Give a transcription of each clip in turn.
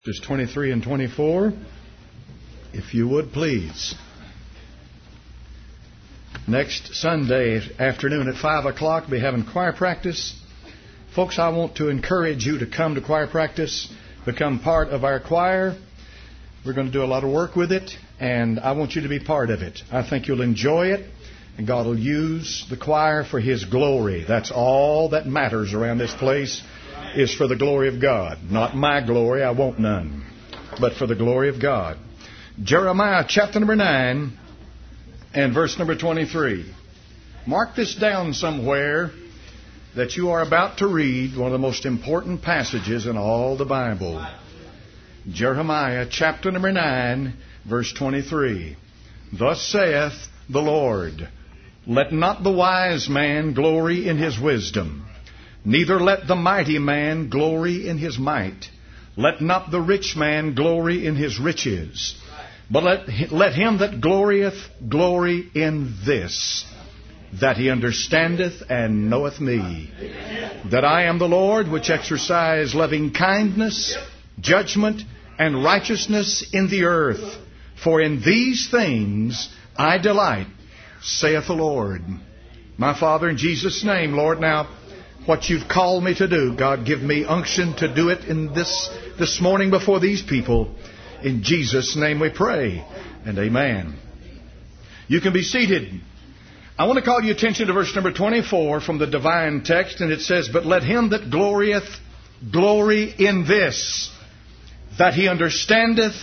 Verses 23 and 24, if you would please. Next Sunday afternoon at 5 o'clock, we'll be having choir practice. Folks, I want to encourage you to come to choir practice, become part of our choir. We're going to do a lot of work with it, and I want you to be part of it. I think you'll enjoy it, and God will use the choir for His glory. That's all that matters around this place, is for the glory of God. Not my glory, I want none, but for the glory of God. Jeremiah chapter number 9 and verse number 23. Mark this down somewhere, that you are about to read one of the most important passages in all the Bible. Jeremiah chapter number 9, verse 23. Thus saith the Lord, let not the wise man glory in his wisdom, neither let the mighty man glory in his might. Let not the rich man glory in his riches. But let him that glorieth glory in this, that he understandeth and knoweth me, that I am the Lord, which exercise loving kindness, judgment, and righteousness in the earth. For in these things I delight, saith the Lord. My Father, in Jesus' name, Lord, now, what you've called me to do, God, give me unction to do it in this morning before these people. In Jesus' name we pray, and amen. You can be seated. I want to call your attention to verse number 24 from the divine text, and it says, but let him that glorieth glory in this, that he understandeth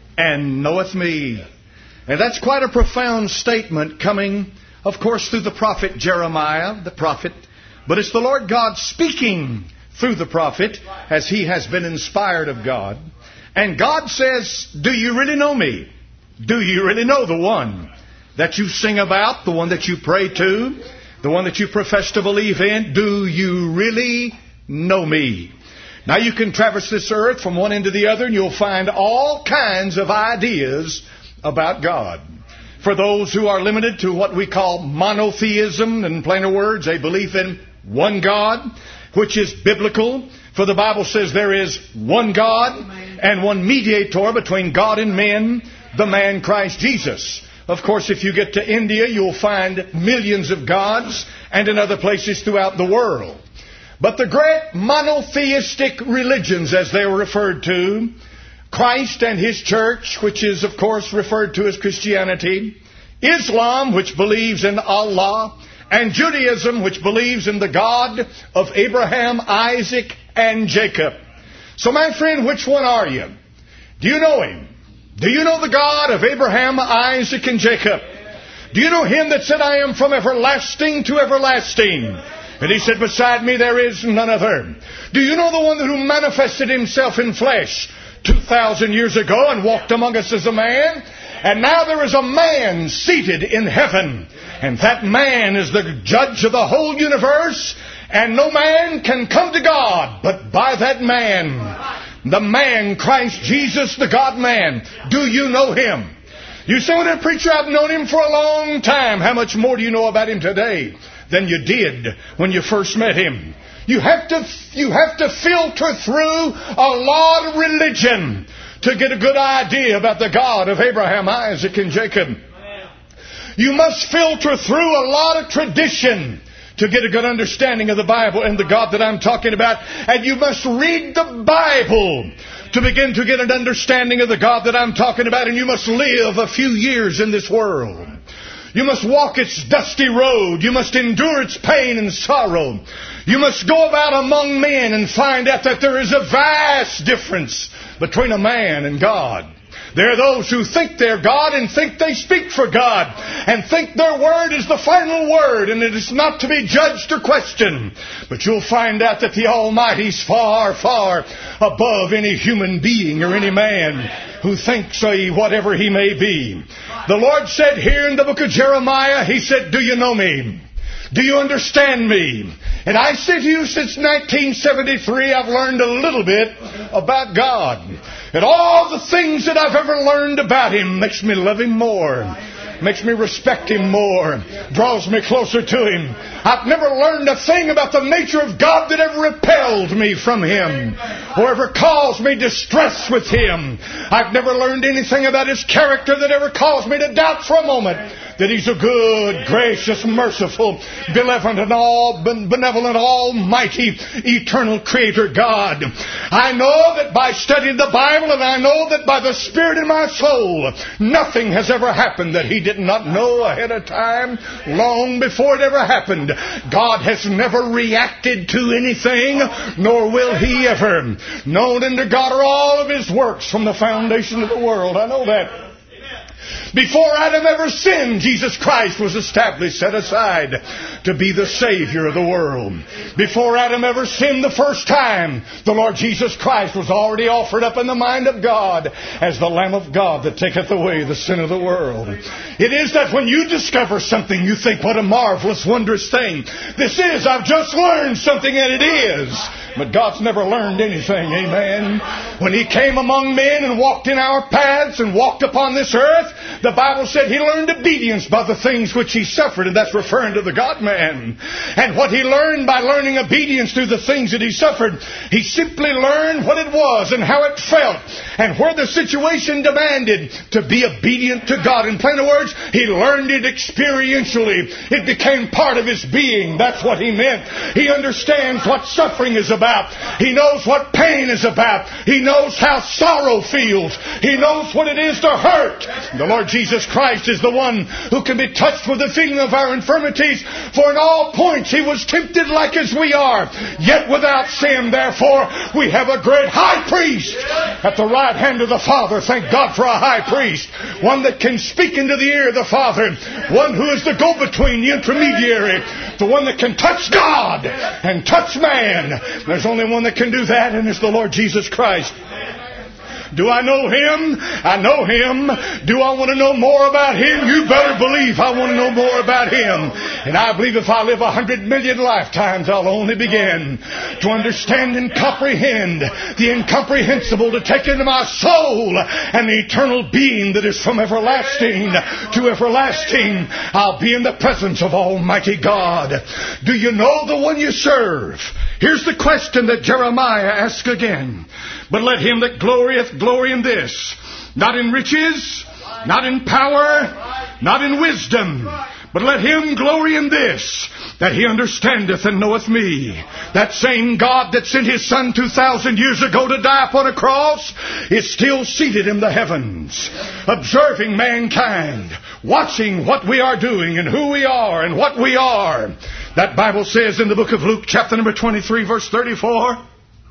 and knoweth me. And that's quite a profound statement coming, of course, through the prophet Jeremiah, the prophet. But it's the Lord God speaking through the prophet as he has been inspired of God. And God says, do you really know me? Do you really know the one that you sing about, the one that you pray to, the one that you profess to believe in? Do you really know me? Now you can traverse this earth from one end to the other, and you'll find all kinds of ideas about God. For those who are limited to what we call monotheism, in plainer words, a belief in one God, which is biblical. For the Bible says there is one God and one mediator between God and men, the man Christ Jesus. Of course, if you get to India, you'll find millions of gods, and in other places throughout the world. But the great monotheistic religions, as they were referred to, Christ and His church, which is, of course, referred to as Christianity, Islam, which believes in Allah, and Judaism, which believes in the God of Abraham, Isaac, and Jacob. So, my friend, which one are you? Do you know Him? Do you know the God of Abraham, Isaac, and Jacob? Do you know Him that said, I am from everlasting to everlasting? And He said, beside me there is none other. Do you know the one who manifested Himself in flesh 2,000 years ago and walked among us as a man? And now there is a man seated in heaven. And that man is the judge of the whole universe. And no man can come to God but by that man. The man, Christ Jesus, the God-man. Do you know Him? You say, well, preacher, I've known Him for a long time. How much more do you know about Him today than you did when you first met Him? You have to filter through a lot of religion to get a good idea about the God of Abraham, Isaac, and Jacob. You must filter through a lot of tradition to get a good understanding of the Bible and the God that I'm talking about. And you must read the Bible to begin to get an understanding of the God that I'm talking about. And you must live a few years in this world. You must walk its dusty road. You must endure its pain and sorrow. You must go about among men and find out that there is a vast difference between a man and God. There are those who think they're God and think they speak for God and think their word is the final word and it is not to be judged or questioned. But you'll find out that the Almighty's far, far above any human being or any man who thinks whatever he may be. The Lord said here in the book of Jeremiah, He said, do you know me? Do you understand me? And I say to you, since 1973, I've learned a little bit about God. And all the things that I've ever learned about Him makes me love Him more. Makes me respect Him more. Draws me closer to Him. I've never learned a thing about the nature of God that ever repelled me from Him or ever caused me distress with Him. I've never learned anything about His character that ever caused me to doubt for a moment that He's a good, gracious, merciful, benevolent, almighty, eternal Creator God. I know that by studying the Bible, and I know that by the Spirit in my soul, nothing has ever happened that He did not know ahead of time, long before it ever happened. God has never reacted to anything, nor will He ever. Known unto God are all of His works from the foundation of the world. I know that. Before Adam ever sinned, Jesus Christ was established, set aside to be the Savior of the world. Before Adam ever sinned the first time, the Lord Jesus Christ was already offered up in the mind of God as the Lamb of God that taketh away the sin of the world. It is that when you discover something, you think, what a marvelous, wondrous thing this is. I've just learned something, and it is. But God's never learned anything, amen. When He came among men and walked in our paths and walked upon this earth, the Bible said He learned obedience by the things which He suffered, and that's referring to the God-man. And what He learned by learning obedience through the things that He suffered, He simply learned what it was and how it felt, and where the situation demanded to be obedient to God. In plain words, He learned it experientially. It became part of His being. That's what He meant. He understands what suffering is about. He knows what pain is about. He knows how sorrow feels. He knows what it is to hurt. The Lord Jesus Christ is the one who can be touched with the feeling of our infirmities, for in all points He was tempted like as we are, yet without sin. Therefore, we have a great high priest at the right hand of the Father. Thank God for a high priest. One that can speak into the ear of the Father. One who is the go-between, the intermediary. The one that can touch God and touch man. There's only one that can do that, and it's the Lord Jesus Christ. Do I know Him? I know Him. Do I want to know more about Him? You better believe I want to know more about Him. And I believe if I live 100 million lifetimes, I'll only begin to understand and comprehend the incomprehensible, to take into my soul an eternal being that is from everlasting to everlasting. I'll be in the presence of Almighty God. Do you know the one you serve? Here's the question that Jeremiah asks again. But let him that glorieth glory in this, not in riches, not in power, not in wisdom, but let him glory in this, that he understandeth and knoweth me. That same God that sent His Son 2,000 years ago to die upon a cross is still seated in the heavens, observing mankind, watching what we are doing and who we are and what we are. That Bible says in the book of Luke, chapter number 23, verse 34,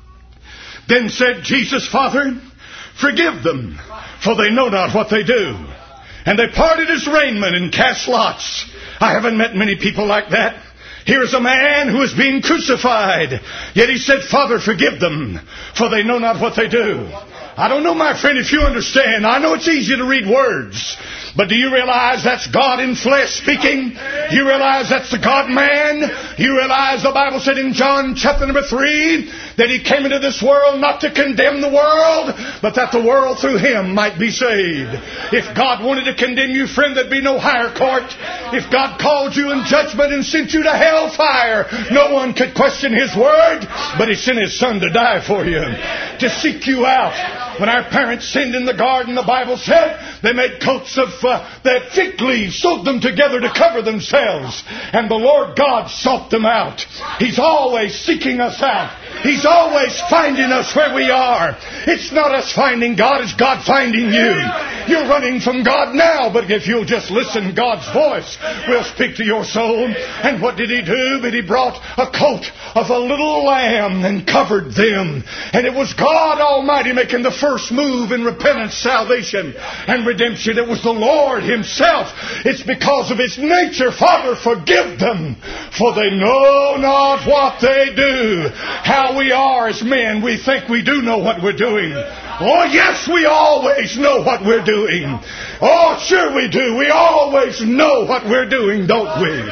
Then said Jesus, Father, forgive them, for they know not what they do. And they parted His raiment and cast lots. I haven't met many people like that. Here's a man who is being crucified, yet He said, Father, forgive them, for they know not what they do. I don't know, my friend, if you understand. I know it's easy to read words. But do you realize that's God in flesh speaking? You realize that's the God-man? You realize the Bible said in John chapter number 3 that He came into this world not to condemn the world, but that the world through Him might be saved. If God wanted to condemn you, friend, there'd be no higher court. If God called you in judgment and sent you to hellfire, no one could question His word, but He sent His Son to die for you, to seek you out. When our parents sinned in the garden, the Bible said they made coats of their fig leaves, sewed them together to cover themselves. And the Lord God sought them out. He's always seeking us out. He's always finding us where we are. It's not us finding God, it's God finding you. You're running from God now, but if you'll just listen, God's voice will speak to your soul. And what did He do? But He brought a coat of a little lamb and covered them. And it was God Almighty making the first move in repentance, salvation, and redemption. It was the Lord Himself. It's because of His nature. Father, forgive them, for they know not what they do. How we are as men, we think we do know what we're doing. Oh, yes, we always know what we're doing. Oh, sure we do. We always know what we're doing, don't we?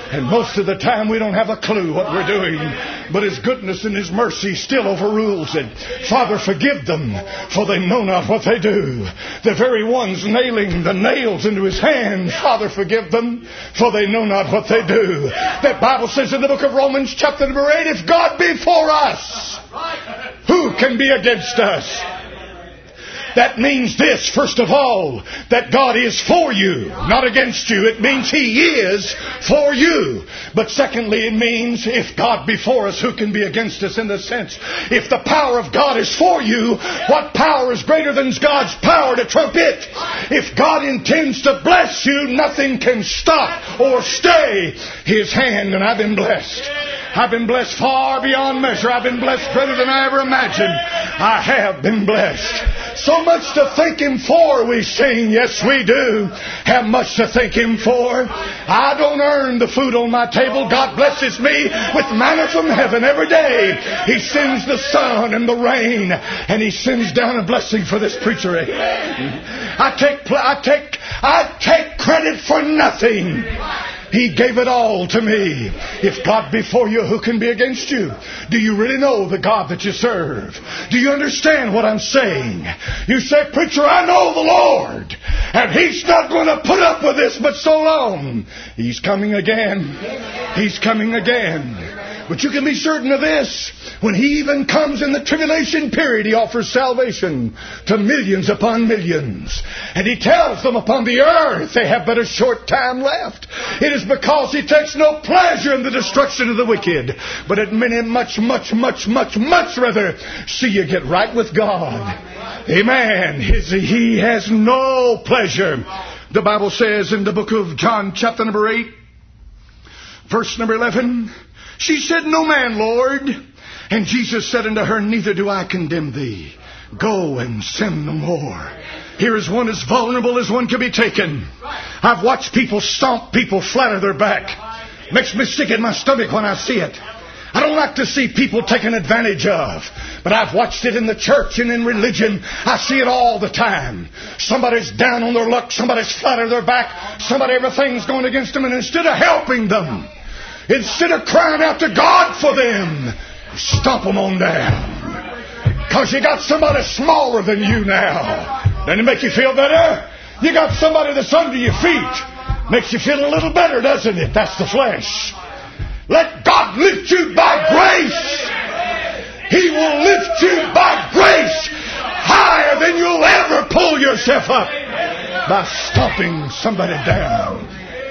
And most of the time we don't have a clue what we're doing. But His goodness and His mercy still overrules it. Father, forgive them, for they know not what they do. The very ones nailing the nails into His hands, Father, forgive them, for they know not what they do. That Bible says in the book of Romans chapter number 8, if God be for us, who can be against us? That means this, first of all, that God is for you, not against you. It means He is for you. But secondly, it means if God be for us, who can be against us, in the sense, if the power of God is for you, what power is greater than God's power to trump it? If God intends to bless you, nothing can stop or stay His hand. And I've been blessed. I've been blessed far beyond measure. I've been blessed better than I ever imagined. I have been blessed. So much to thank Him for, we sing. Yes, we do have much to thank Him for. I don't earn the food on my table. God blesses me with manna from heaven every day. He sends the sun and the rain, and He sends down a blessing for this preacher. I take credit for nothing. He gave it all to me. If God be for you, who can be against you? Do you really know the God that you serve? Do you understand what I'm saying? You say, preacher, I know the Lord, and He's not going to put up with this but so long. He's coming again. He's coming again. But you can be certain of this. When He even comes in the tribulation period, He offers salvation to millions upon millions. And He tells them upon the earth they have but a short time left. It is because He takes no pleasure in the destruction of the wicked, but at many much rather see you get right with God. Amen. He has no pleasure. The Bible says in the book of John chapter number 8, verse number 11, she said, no man, Lord. And Jesus said unto her, neither do I condemn thee. Go and sin no more. Here is one as vulnerable as one can be taken. I've watched people stomp people flat on their back. Makes me sick in my stomach when I see it. I don't like to see people taken advantage of. But I've watched it in the church and in religion. I see it all the time. Somebody's down on their luck. Somebody's flat on their back. Everything's going against them. And instead of helping them, instead of crying out to God for them, stomp them on down. Because you got somebody smaller than you now. Doesn't it make you feel better? You got somebody that's under your feet. Makes you feel a little better, doesn't it? That's the flesh. Let God lift you by grace. He will lift you by grace higher than you'll ever pull yourself up by stomping somebody down.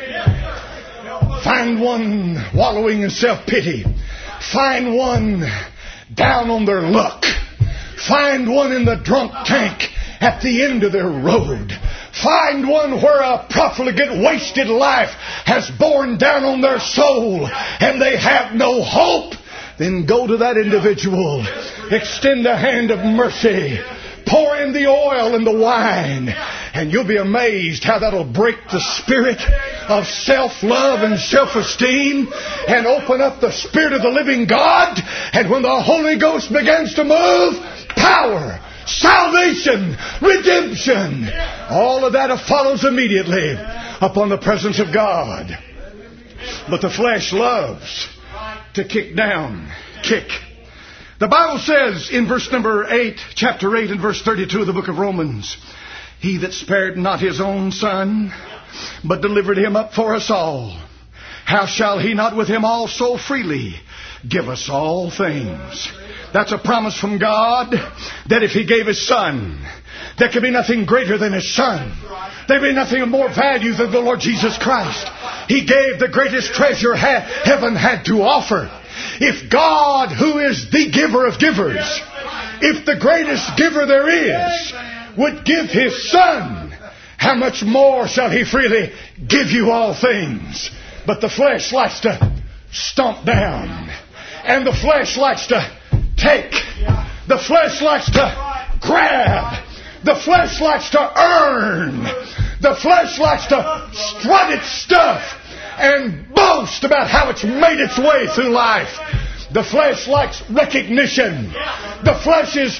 Find one wallowing in self-pity. Find one down on their luck. Find one in the drunk tank at the end of their road. Find one where a profligate, wasted life has borne down on their soul and they have no hope. Then go to that individual. Extend a hand of mercy. Pour in the oil and the wine. And you'll be amazed how that'll break the spirit of self-love and self-esteem and open up the Spirit of the living God. And when the Holy Ghost begins to move, power, salvation, redemption, all of that follows immediately upon the presence of God. But the flesh loves to kick down. Kick. The Bible says in verse number 8, chapter 8 and verse 32 of the book of Romans, He that spared not His own Son, but delivered Him up for us all, how shall He not with Him also freely give us all things? That's a promise from God, that if He gave His Son, there could be nothing greater than His Son. There'd be nothing of more value than the Lord Jesus Christ. He gave the greatest treasure heaven had to offer. If God, who is the giver of givers, if the greatest giver there is, would give His Son, how much more shall He freely give you all things? But the flesh likes to stomp down. And the flesh likes to take. The flesh likes to grab. The flesh likes to earn. The flesh likes to strut its stuff and boast about how it's made its way through life. The flesh likes recognition. The flesh is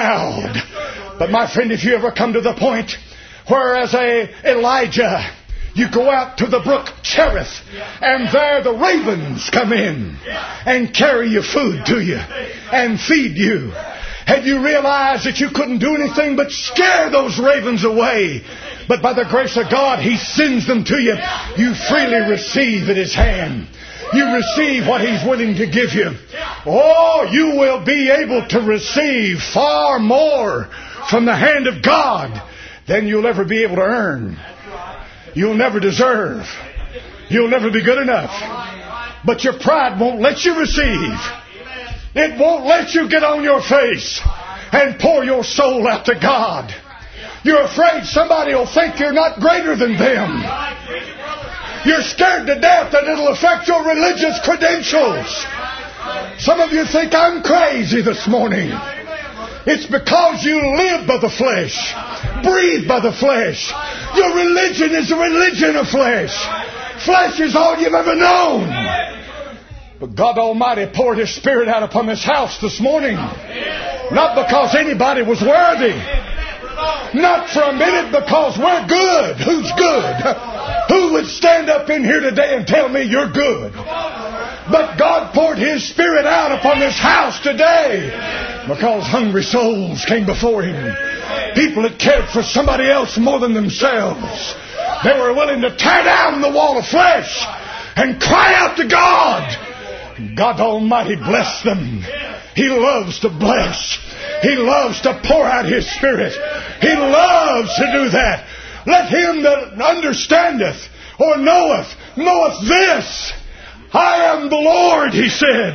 proud. But my friend, if you ever come to the point where as Elijah, You go out to the brook Cherith, and there the ravens come in and carry your food to you and feed you. Have you realized that you couldn't do anything but scare those ravens away? But by the grace of God, He sends them to you. You freely receive at His hand. You receive what He's willing to give you. Oh, you will be able to receive far more from the hand of God than you'll ever be able to earn. You'll never deserve. You'll never be good enough. But your pride won't let you receive. It won't let you get on your face and pour your soul out to God. You're afraid somebody will think you're not greater than them. You're scared to death that it'll affect your religious credentials. Some of you think I'm crazy this morning. It's because you live by the flesh, breathe by the flesh. Your religion is a religion of flesh. Flesh is all you've ever known. But God Almighty poured His Spirit out upon this house this morning. Not because anybody was worthy. Not for a minute because we're good. Who's good? Who would stand up in here today and tell me you're good? But God poured His Spirit out upon this house today because hungry souls came before Him. People that cared for somebody else more than themselves. They were willing to tear down the wall of flesh and cry out to God. God Almighty bless them. He loves to bless. He loves to pour out His Spirit. He loves to do that. Let him that understandeth or knoweth this. I am the Lord, He said,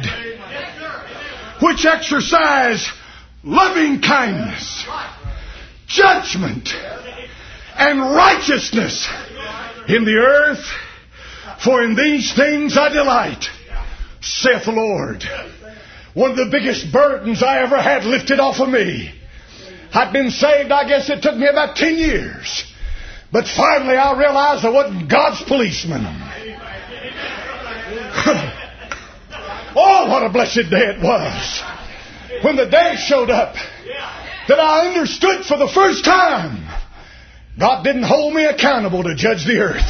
which exercise loving kindness, judgment, and righteousness in the earth. For in these things I delight, saith the Lord. One of the biggest burdens I ever had lifted off of me. I'd been saved, I guess it took me about 10 years. But finally I realized I wasn't God's policeman. Oh, what a blessed day it was. When the day showed up that I understood for the first time God didn't hold me accountable to judge the earth.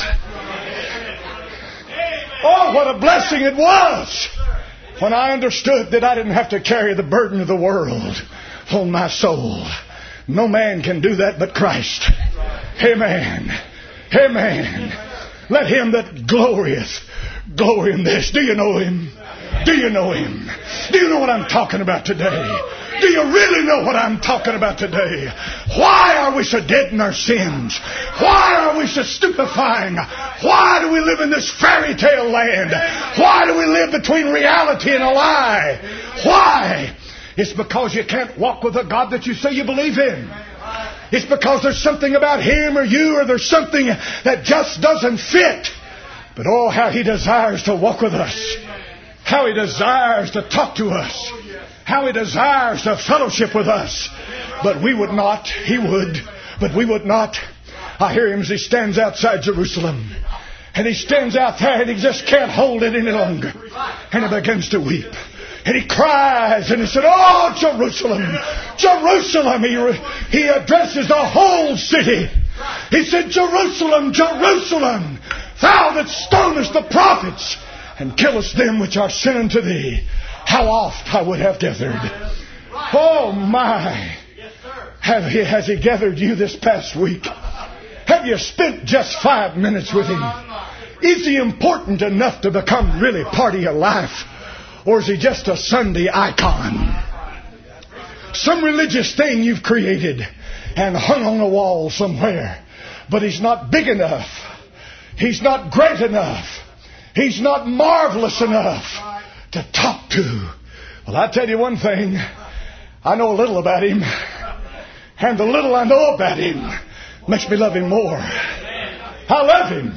Oh, what a blessing it was when I understood that I didn't have to carry the burden of the world on my soul. No man can do that but Christ. Amen. Amen. Let him that glorieth glory in this. Do you know Him? Do you know Him? Do you know what I'm talking about today? Do you really know what I'm talking about today? Why are we so dead in our sins? Why are we so stupefying? Why do we live in this fairy tale land? Why do we live between reality and a lie? Why? It's because you can't walk with the God that you say you believe in. It's because there's something about Him or you, or there's something that just doesn't fit. But oh, how He desires to walk with us. How He desires to talk to us. How He desires to fellowship with us. But we would not. He would. But we would not. I hear Him as He stands outside Jerusalem. And He stands out there and He just can't hold it any longer. And He begins to weep. And He cries and He said, "Oh, Jerusalem, Jerusalem." He addresses the whole city. He said, "Jerusalem, Jerusalem, thou that stonest the prophets and killest them which are sent unto thee. How oft I would have gathered." Oh my. Has He gathered you this past week? Have you spent just 5 minutes with Him? Is He important enough to become really part of your life? Or is He just a Sunday icon? Some religious thing you've created and hung on a wall somewhere. But He's not big enough. He's not great enough. He's not marvelous enough to talk to. Well, I tell you one thing. I know a little about Him. And the little I know about Him makes me love Him more. I love Him.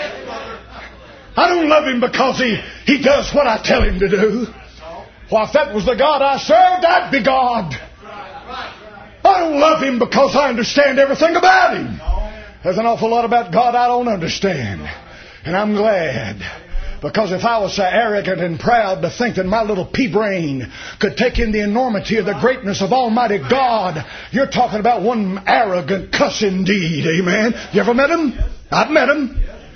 I don't love Him because He does what I tell Him to do. Well, if that was the God I served, that'd be God. I don't love Him because I understand everything about Him. There's an awful lot about God I don't understand. And I'm glad. Because if I was so arrogant and proud to think that my little pea brain could take in the enormity of the greatness of Almighty God, you're talking about one arrogant cuss indeed. Amen. You ever met Him? I've met Him.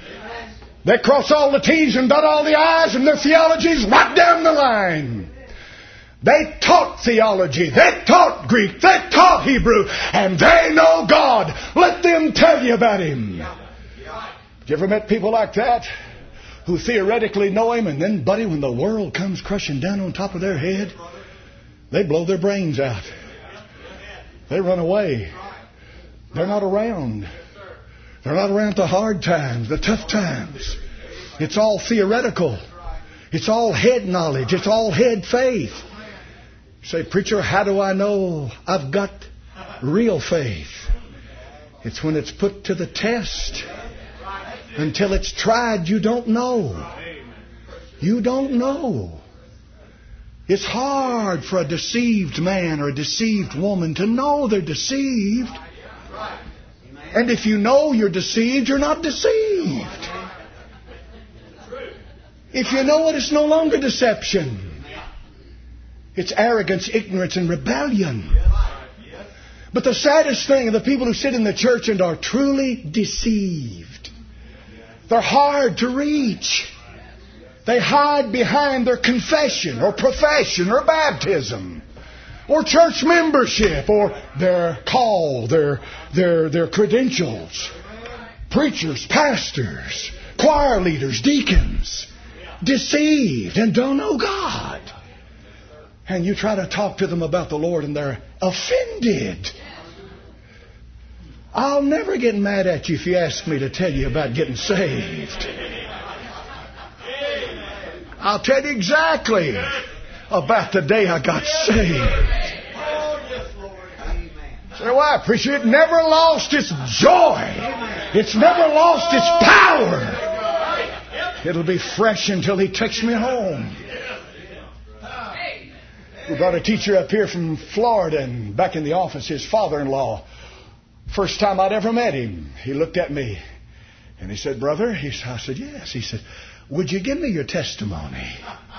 They cross all the T's and dot all the I's, and their theology's right down the line. They taught theology. They taught Greek. They taught Hebrew. And they know God. Let them tell you about Him. Have you ever met people like that? Who theoretically know Him, and then, buddy, when the world comes crushing down on top of their head, they blow their brains out. They run away. They're not around. They're not around the hard times, the tough times. It's all theoretical. It's all head knowledge. It's all head faith. You say, preacher, how do I know I've got real faith? It's when it's put to the test. Until it's tried, you don't know. You don't know. It's hard for a deceived man or a deceived woman to know they're deceived. And if you know you're deceived, you're not deceived. If you know it, it's no longer deception. It's arrogance, ignorance, and rebellion. But the saddest thing are the people who sit in the church and are truly deceived. They're hard to reach. They hide behind their confession or profession or baptism or church membership or their call, their credentials. Preachers, pastors, choir leaders, deacons, deceived and don't know God. And you try to talk to them about the Lord and they're offended. I'll never get mad at you if you ask me to tell you about getting saved. I'll tell you exactly about the day I got saved. Say, why, preacher? It never lost its joy. It's never lost its power. It'll be fresh until He takes me home. We brought a teacher up here from Florida, and back in the office, his father-in-law, first time I'd ever met him, he looked at me and he said, brother, I said, yes. He said, would you give me your testimony?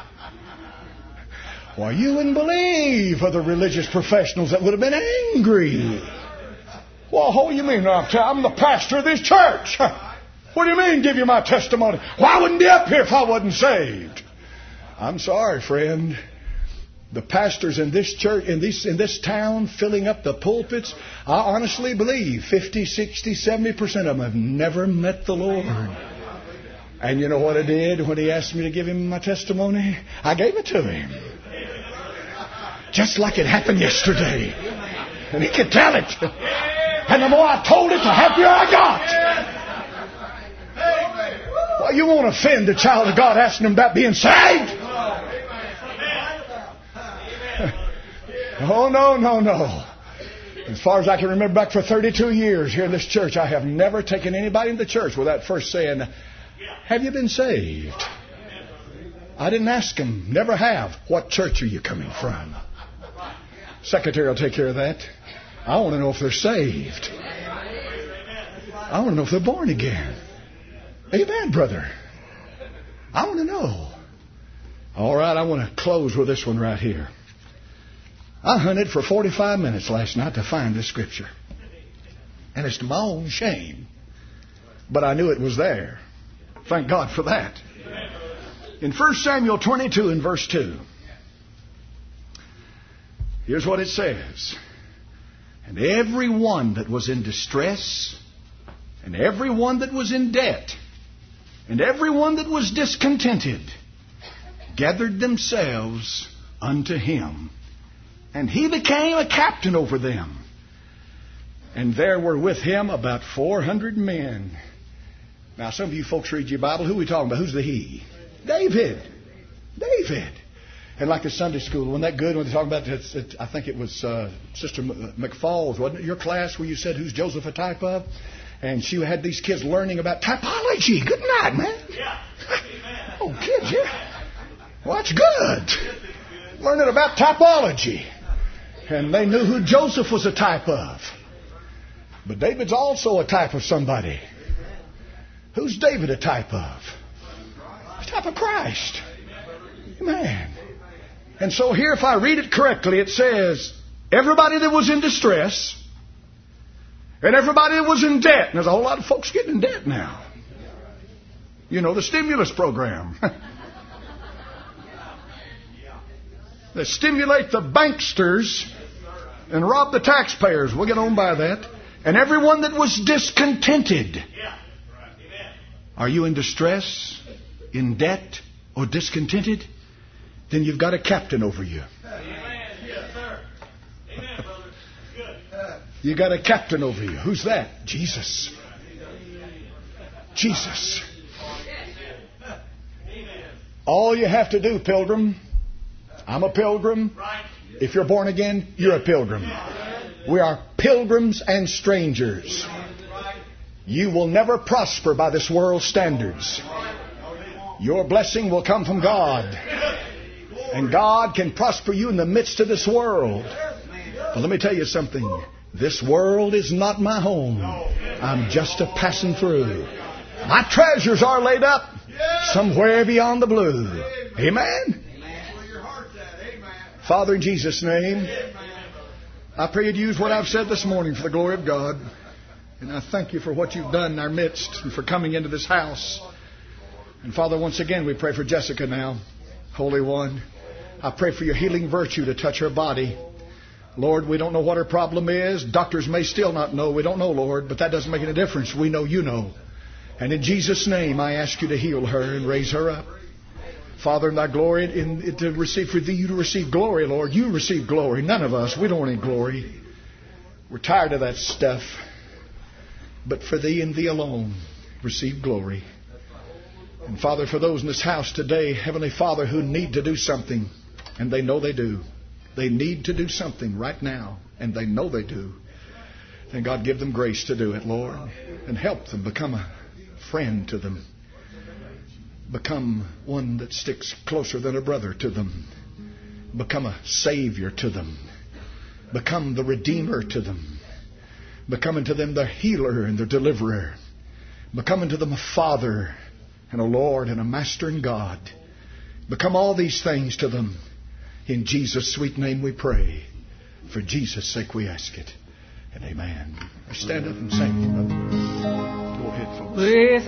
Why, you wouldn't believe other religious professionals that would have been angry. Well, what do you mean? I'm the pastor of this church. What do you mean, give you my testimony? Well, I wouldn't be up here if I wasn't saved. I'm sorry, friend. The pastors in this church, in this town, filling up the pulpits, I honestly believe 50, 60, 70% of them have never met the Lord. And you know what I did when he asked me to give him my testimony? I gave it to him. Just like it happened yesterday. And he could tell it. And the more I told it, the happier I got. Well, you won't offend a child of God asking him about being saved. Oh, no. As far as I can remember, back for 32 years here in this church, I have never taken anybody into church without first saying, have you been saved? I didn't ask them. Never have. What church are you coming from? Secretary will take care of that. I want to know if they're saved. I want to know if they're born again. Amen, brother. I want to know. All right, I want to close with this one right here. I hunted for 45 minutes last night to find this scripture. And it's to my own shame. But I knew it was there. Thank God for that. In 1 Samuel 22 and verse 2. Here's what it says. And every one that was in distress, and every one that was in debt, and every one that was discontented, gathered themselves unto him. And he became a captain over them. And there were with him about 400 men. Now, some of you folks read your Bible. Who are we talking about? Who's the he? David. And like the Sunday school, wasn't that good when they talk about it? I think it was Sister McFalls, wasn't it? Your class where you said, who's Joseph a type of? And she had these kids learning about typology. Good night, man. Yeah. Oh, kids, yeah. Well, that's good. Learning about typology. And they knew who Joseph was a type of. But David's also a type of somebody. Who's David a type of? A type of Christ. Amen. And so here, if I read it correctly, it says, everybody that was in distress, and everybody that was in debt. And there's a whole lot of folks getting in debt now. You know, the stimulus program. They stimulate the banksters and rob the taxpayers. We'll get on by that. And everyone that was discontented. Are you in distress, in debt, or discontented? Then you've got a captain over you. You got a captain over you. Who's that? Jesus. Jesus. All you have to do, pilgrim. I'm a pilgrim. If you're born again, you're a pilgrim. We are pilgrims and strangers. You will never prosper by this world's standards. Your blessing will come from God. And God can prosper you in the midst of this world. But let me tell you something. This world is not my home. I'm just a passing through. My treasures are laid up somewhere beyond the blue. Amen? Father, in Jesus' name, I pray you'd use what I've said this morning for the glory of God. And I thank you for what you've done in our midst and for coming into this house. And Father, once again, we pray for Jessica now, Holy One. I pray for your healing virtue to touch her body. Lord, we don't know what her problem is. Doctors may still not know. We don't know, Lord, but that doesn't make any difference. We know you know. And in Jesus' name, I ask you to heal her and raise her up. Father, in thy glory, to receive for thee, you to receive glory, Lord. You receive glory. None of us. We don't want any glory. We're tired of that stuff. But for thee and thee alone, receive glory. And Father, for those in this house today, Heavenly Father, who need to do something, and they know they do. They need to do something right now, and they know they do. And God, give them grace to do it, Lord, and help them become a friend to them. Become one that sticks closer than a brother to them. Become a Savior to them. Become the Redeemer to them. Become unto them the healer and the deliverer. Become unto them a Father and a Lord and a Master and God. Become all these things to them. In Jesus' sweet name we pray. For Jesus' sake we ask it. And amen. Stand up and sing. Go ahead, folks.